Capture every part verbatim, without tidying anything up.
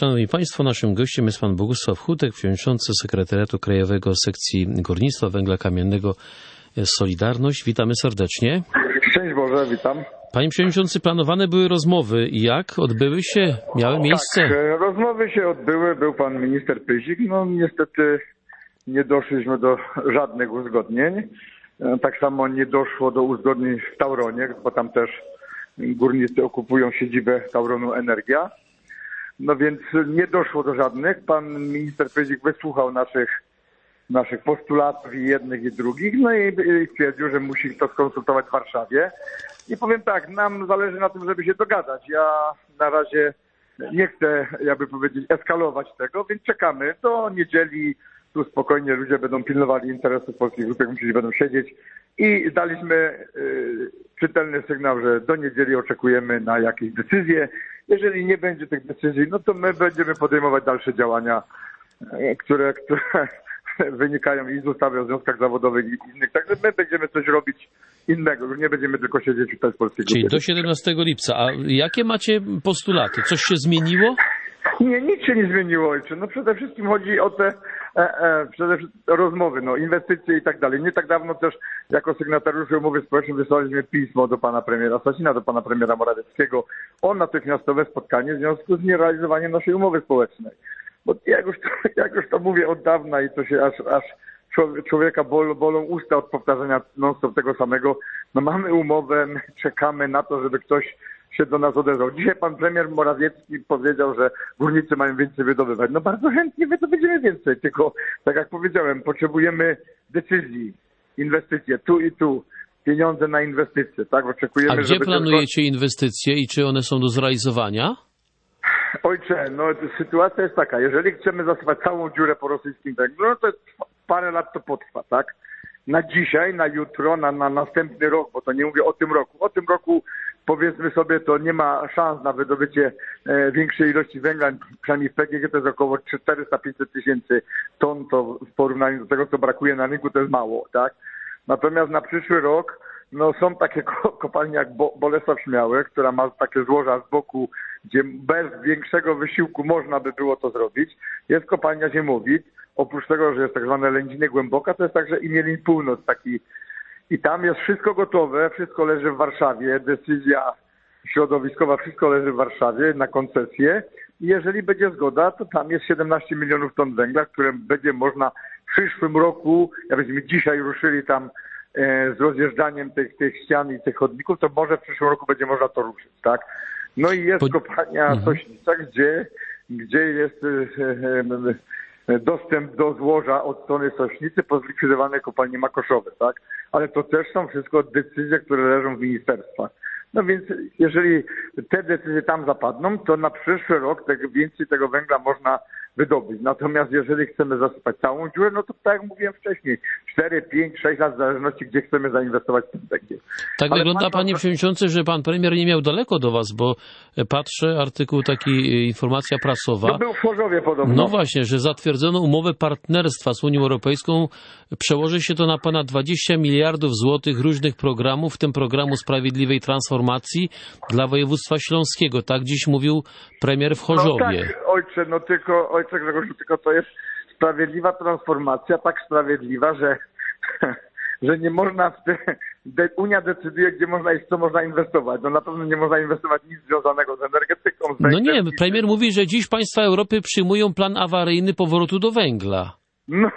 Szanowni Państwo, naszym gościem jest pan Bogusław Hutek, przewodniczący Sekretariatu Krajowego Sekcji Górnictwa Węgla Kamiennego Solidarność. Witamy serdecznie. Szczęść Boże, witam. Panie przewodniczący, planowane były rozmowy. Jak odbyły się? Miały miejsce? Tak, rozmowy się odbyły. Był pan minister Pyzik. No niestety nie doszliśmy do żadnych uzgodnień. Tak samo nie doszło do uzgodnień w Tauronie, bo tam też górnicy okupują siedzibę Tauronu Energia. No więc nie doszło do żadnych. Pan minister Pyzik wysłuchał naszych naszych postulatów i jednych i drugich, no i, i stwierdził, że musi to skonsultować w Warszawie. I powiem tak, nam zależy na tym, żeby się dogadać. Ja na razie nie chcę, jakby powiedzieć, eskalować tego, więc czekamy do niedzieli. Tu spokojnie ludzie będą pilnowali interesów polskich grupek, musieli będą siedzieć. I daliśmy y, czytelny sygnał, że do niedzieli oczekujemy na jakieś decyzje. Jeżeli nie będzie tych decyzji, no to my będziemy podejmować dalsze działania, y, które... które wynikają i z ustawy o związkach zawodowych i innych. Także my będziemy coś robić innego. Już nie będziemy tylko siedzieć tutaj w Polskiej Czyli grupie. do siedemnastego lipca. A jakie macie postulaty? Coś się zmieniło? Nie, nic się nie zmieniło, ojcze. No przede wszystkim chodzi o te e, e, przede wszystkim rozmowy, no inwestycje i tak dalej. Nie tak dawno też jako sygnatariusze umowy społecznej wysłaliśmy pismo do pana premiera Sasina, do pana premiera Morawieckiego o natychmiastowe spotkanie w związku z nierealizowaniem naszej umowy społecznej. Bo jak już, to, jak już to mówię od dawna i to się aż, aż człowieka bol, bolą usta od powtarzania non-stop tego samego, no mamy umowę, my czekamy na to, żeby ktoś się do nas odezwał. Dzisiaj pan premier Morawiecki powiedział, że górnicy mają więcej wydobywać. No bardzo chętnie wydobędziemy więcej, tylko tak jak powiedziałem, potrzebujemy decyzji, inwestycje tu i tu, pieniądze na inwestycje, tak? Oczekujemy, A gdzie żeby planujecie tylko... inwestycje i czy one są do zrealizowania? Ojcze, no sytuacja jest taka, jeżeli chcemy zasypać całą dziurę po rosyjskim węglu, no to jest, parę lat to potrwa, tak? Na dzisiaj, na jutro, na, na następny rok, bo to nie mówię o tym roku. O tym roku, powiedzmy sobie, to nie ma szans na wydobycie e, większej ilości węgla, przynajmniej w P G G to jest około czterysta do pięciuset tysięcy ton, to w porównaniu do tego, co brakuje na rynku, to jest mało, tak? Natomiast na przyszły rok, no są takie kopalnie jak Bo- Bolesław Śmiały, która ma takie złoża z boku, gdzie bez większego wysiłku można by było to zrobić. Jest kopalnia Ziemowit. Oprócz tego, że jest tak zwane Lędziny Głęboka, to jest także i Mielin Północ taki. I tam jest wszystko gotowe, wszystko leży w Warszawie, decyzja środowiskowa, wszystko leży w Warszawie na koncesję. I jeżeli będzie zgoda, to tam jest siedemnaście milionów ton węgla, które będzie można w przyszłym roku, jakbyśmy dzisiaj ruszyli tam e, z rozjeżdżaniem tych, tych ścian i tych chodników, to może w przyszłym roku będzie można to ruszyć, tak? No i jest Po... kopalnia mhm. Sośnica, gdzie, gdzie jest e, e, dostęp do złoża od strony Sośnicy po zlikwidowanej kopalni Makoszowe, tak? Ale to też są wszystko decyzje, które leżą w ministerstwach. No więc jeżeli te decyzje tam zapadną, to na przyszły rok tego, więcej tego węgla można wydobyć. Natomiast jeżeli chcemy zasypać całą dziurę, no to tak jak mówiłem wcześniej, cztery, pięć, sześć lat w zależności, gdzie chcemy zainwestować w ten węgiel. Tak ale wygląda, pan... panie przewodniczący, że pan premier nie miał daleko do was, bo patrzę, artykuł taki, informacja prasowa. No był w Chorzowie podobno. No właśnie, że zatwierdzono umowę partnerstwa z Unią Europejską. Przełoży się to na ponad dwadzieścia miliardów złotych różnych programów, w tym programu Sprawiedliwej Transformacji dla województwa śląskiego. Tak dziś mówił premier w Chorzowie. No tak, ojcze, no tylko, ojcze Grzegorzu, tylko to jest sprawiedliwa transformacja, tak sprawiedliwa, że, że nie można w te, de, Unia decyduje, gdzie można i w co można inwestować. No na pewno nie można inwestować nic związanego z energetyką. Z no nie, premier mówi, że dziś państwa Europy przyjmują plan awaryjny powrotu do węgla. No,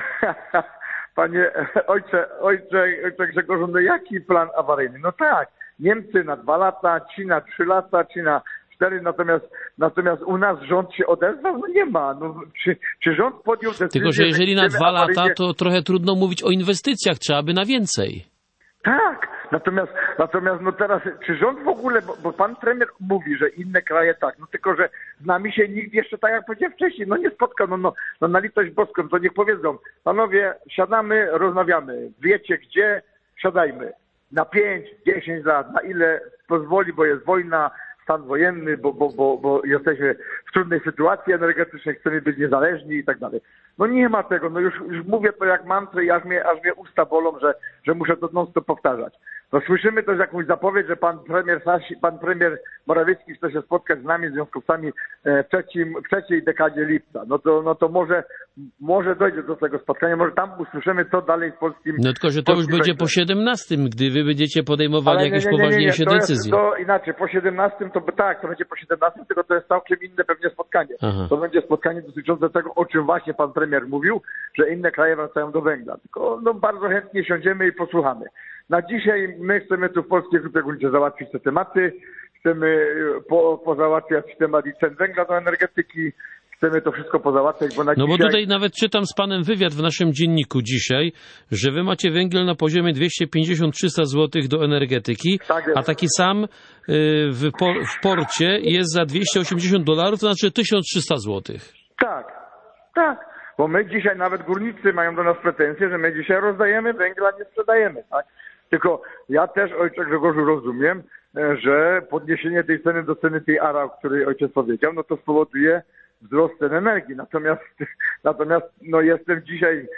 panie, ojcze, ojcze, ojcze Grzegorzu, no jaki plan awaryjny? No tak, Niemcy na dwa lata, ci na trzy lata, ci na cztery, natomiast, natomiast u nas rząd się odezwał? No nie ma. No, czy, czy rząd podjął decyzję... Tylko, że jeżeli na dwa awaryjnie... lata, to trochę trudno mówić o inwestycjach, trzeba by na więcej. Tak, natomiast, natomiast no teraz, czy rząd w ogóle, bo, bo pan premier mówi, że inne kraje tak, no tylko, że z nami się nikt jeszcze, tak jak powiedziałem wcześniej, no nie spotkał, no, no, no na litość boską, to niech powiedzą, panowie, siadamy, rozmawiamy, wiecie gdzie, siadajmy, na pięć, dziesięć lat, na ile pozwoli, bo jest wojna, stan wojenny, bo, bo, bo, bo jesteśmy w trudnej sytuacji energetycznej, chcemy być niezależni i tak dalej. No nie ma tego, no już, już mówię to jak mantrę i aż mnie, aż mnie usta bolą, że, że muszę to non stop powtarzać. No słyszymy też jakąś zapowiedź, że pan premier Sasi, pan premier Morawiecki chce się spotkać z nami, związkowcami w, trzecim, w trzeciej dekadzie lipca. No to, no to może, może dojdzie do tego spotkania, może tam usłyszymy, co dalej z polskim... No tylko, że to już będzie po siedemnastym, gdy wy będziecie podejmowali Ale jakieś nie, nie, nie, nie, poważniejsze to jest, decyzje. To inaczej, po siedemnastym to tak, to będzie po siedemnastym, tylko to jest całkiem inne pewnie spotkanie. Aha. To będzie spotkanie dotyczące tego, o czym właśnie pan premier mówił, że inne kraje wracają do węgla. Tylko no, bardzo chętnie siądziemy i posłuchamy. Na dzisiaj my chcemy tu w Polskiej Grupie Górniczej załatwić te tematy, chcemy po, pozałatwiać temat cen węgla do energetyki, chcemy to wszystko pozałatwiać, bo na No dzisiaj... bo tutaj nawet czytam z panem wywiad w naszym dzienniku dzisiaj, że wy macie węgiel na poziomie dwieście pięćdziesiąt do trzystu złotych do energetyki, Tak jest. a taki sam y, w, por, w porcie jest za dwieście osiemdziesiąt dolarów, to znaczy tysiąc trzysta złotych. Tak, tak. Bo my dzisiaj, nawet górnicy mają do nas pretensje, że my dzisiaj rozdajemy węgla, nie sprzedajemy, tak? Tylko ja też, ojcze Grzegorzu, rozumiem, że podniesienie tej ceny do ceny tej A R A, o której ojciec powiedział, no to spowoduje wzrost cen energii. Natomiast, natomiast no jestem dzisiaj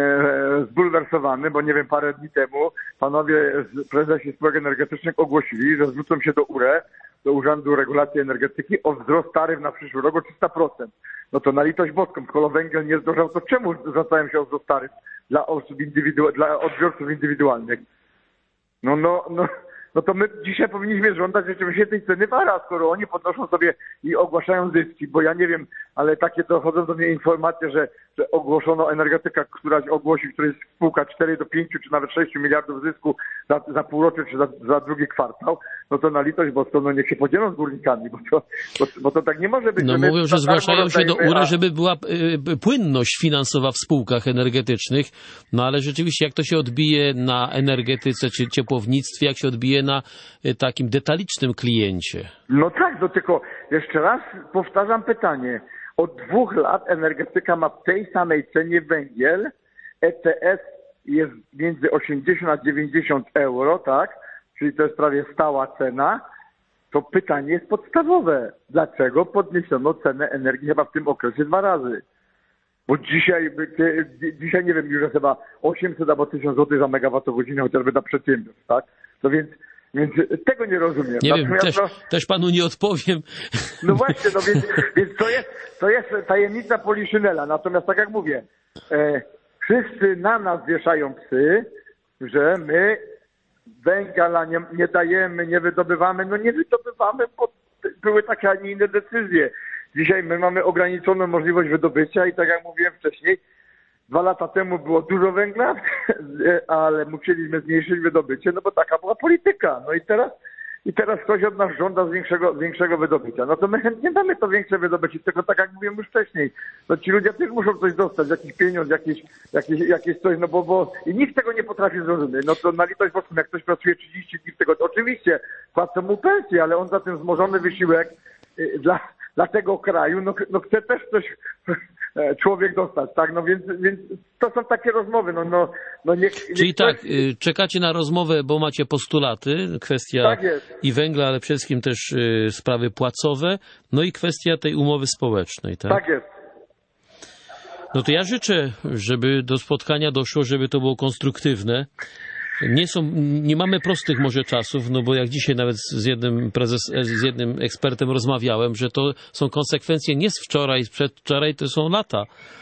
e, zbulwersowany, bo nie wiem, parę dni temu panowie z prezesi spółek energetycznych ogłosili, że zwrócą się do U R E, do Urzędu Regulacji Energetyki, o wzrost taryf na przyszły rok o trzysta procent. No to na litość boską, skoro węgiel nie zdrożał, to czemu zwracają się o wzrost taryf dla osób indywidu- dla odbiorców indywidualnych? No, no, no, no to my dzisiaj powinniśmy żądać rzeczywiście tej ceny w A R A, skoro oni podnoszą sobie i ogłaszają zyski, bo ja nie wiem, ale takie dochodzą do mnie informacje, że, że ogłoszono energetyka, która ogłosi, która jest spółka cztery do pięciu czy nawet sześciu miliardów zysku za, za półrocze czy za, za drugi kwartał, no to na litość boską, no niech się podzielą z górnikami, bo to, bo, bo to tak nie może być. No że mówią, że zgłaszają się do U R E, a... żeby była y, płynność finansowa w spółkach energetycznych, no ale rzeczywiście jak to się odbije na energetyce czy ciepłownictwie, jak się odbije na y, takim detalicznym kliencie? No tak, no tylko jeszcze raz powtarzam pytanie. Od dwóch lat energetyka ma w tej samej cenie węgiel, E T S jest między osiemdziesiąt a dziewięćdziesiąt euro, tak? Czyli to jest prawie stała cena. To pytanie jest podstawowe. Dlaczego podniesiono cenę energii chyba w tym okresie dwa razy? Bo dzisiaj, dzisiaj nie wiem, już jest chyba osiemset albo tysiąc złotych za megawattogodzinę chociażby dla przedsiębiorstw, tak? To więc Więc tego nie rozumiem. Nie wiem, też, no, też panu nie odpowiem. No właśnie, no więc, więc to, jest, to jest tajemnica Poliszynela. Natomiast tak jak mówię, e, wszyscy na nas wieszają psy, że my węgla nie, nie dajemy, nie wydobywamy. No nie wydobywamy, bo były takie, a nie inne decyzje. Dzisiaj my mamy ograniczoną możliwość wydobycia i tak jak mówiłem wcześniej, Dwa lata temu było dużo węgla, ale musieliśmy zmniejszyć wydobycie, no bo taka była polityka. No i teraz, i teraz ktoś od nas żąda większego, większego wydobycia. No to my chętnie damy to większe wydobycie, tylko tak jak mówiłem już wcześniej, no ci ludzie też muszą coś dostać, jakiś pieniądz, jakieś, jakieś, jakieś coś, no bo, bo i nikt tego nie potrafi zrozumieć. No to na litość boską, jak ktoś pracuje trzydzieści dni w tygodniu, oczywiście płacą mu pensję, ale on za ten wzmożony wysiłek y, dla, dla tego kraju, no, no chce też coś człowiek dostać, tak? No więc, więc to są takie rozmowy, no, no, no niech, niech Czyli ktoś... tak, czekacie na rozmowę, bo macie postulaty, kwestia tak jest. i węgla, ale przede wszystkim też y, sprawy płacowe, no i kwestia tej umowy społecznej, tak? Tak jest. No to ja życzę, żeby do spotkania doszło, żeby to było konstruktywne. Nie są, nie mamy prostych może czasów, no bo jak dzisiaj nawet z jednym prezes, z jednym ekspertem rozmawiałem, że to są konsekwencje nie z wczoraj, z przedwczoraj, to są lata.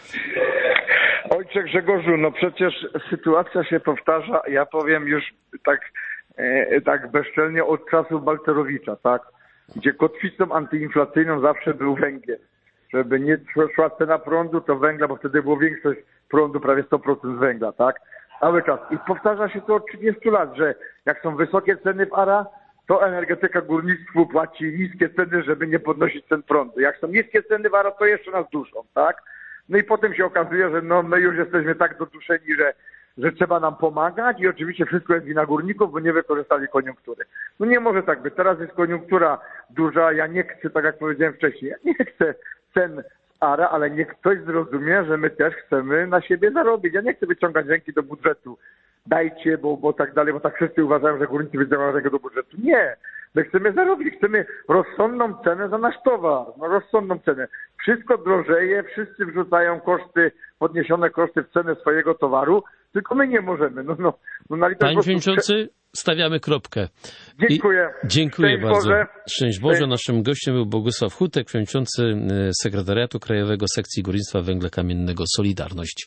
Ojcze Grzegorzu, no przecież sytuacja się powtarza, ja powiem już tak, e, tak bezczelnie od czasów Balcerowicza, tak? Gdzie kotwicą antyinflacyjną zawsze był węgiel. Żeby nie szła cena prądu, to węgla, bo wtedy było większość prądu, prawie sto procent węgla, tak? Cały czas. I powtarza się to od trzydziestu lat, że jak są wysokie ceny w A R A, to energetyka górnictwu płaci niskie ceny, żeby nie podnosić cen prądu. Jak są niskie ceny w A R A, to jeszcze nas duszą, tak? No i potem się okazuje, że no my już jesteśmy tak doduszeni, że, że trzeba nam pomagać i oczywiście wszystko jest wina górników, bo nie wykorzystali koniunktury. No nie może tak być. Teraz jest koniunktura duża, ja nie chcę, tak jak powiedziałem wcześniej, ja nie chcę cen A R A, ale niech ktoś zrozumie, że my też chcemy na siebie zarobić. Ja nie chcę wyciągać ręki do budżetu. Dajcie, bo, bo tak dalej, bo tak wszyscy uważają, że górnicy wyciągają rękę do budżetu. Nie. My chcemy zarobić, chcemy rozsądną cenę za nasz towar. No rozsądną cenę. Wszystko drożeje, wszyscy wrzucają koszty, podniesione koszty w cenę swojego towaru, tylko my nie możemy. No, no, no na litość Panie Przewodniczący, stawiamy kropkę. Dziękuję. I dziękuję Szczęść bardzo. Boże. Szczęść Boże. Naszym gościem był Bogusław Hutek, przewodniczący Sekretariatu Krajowego Sekcji Górnictwa Węgla Kamiennego Solidarność.